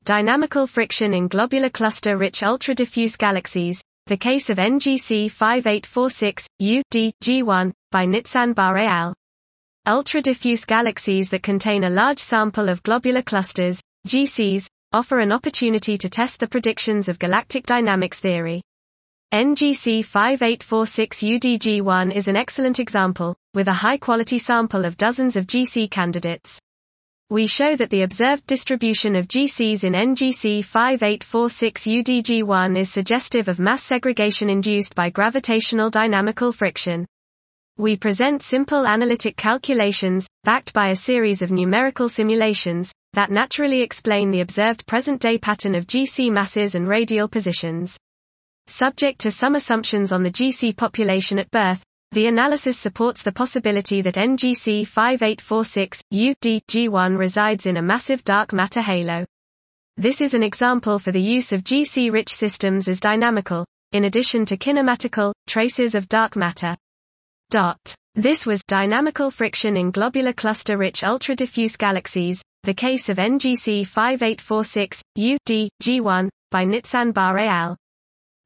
Dynamical friction in globular cluster-rich ultra-diffuse galaxies, the case of NGC 5846, U.D. G1, by Nitsan Bar et al. Ultra-diffuse galaxies that contain a large sample of globular clusters, GCs, offer an opportunity to test the predictions of galactic dynamics theory. NGC 5846 UDG1 is an excellent example, with a high-quality sample of dozens of GC candidates. We show that the observed distribution of GCs in NGC 5846 UDG1 is suggestive of mass segregation induced by gravitational dynamical friction. We present simple analytic calculations, backed by a series of numerical simulations, that naturally explain the observed present-day pattern of GC masses and radial positions. Subject to some assumptions on the GC population at birth, the analysis supports the possibility that NGC 5846, U.D. G1 resides in a massive dark matter halo. This is an example for the use of GC-rich systems as dynamical, in addition to kinematical, traces of dark matter. This was dynamical friction in globular cluster-rich ultra-diffuse galaxies, the case of NGC 5846, U.D. G1, by Nitsan Bar et al.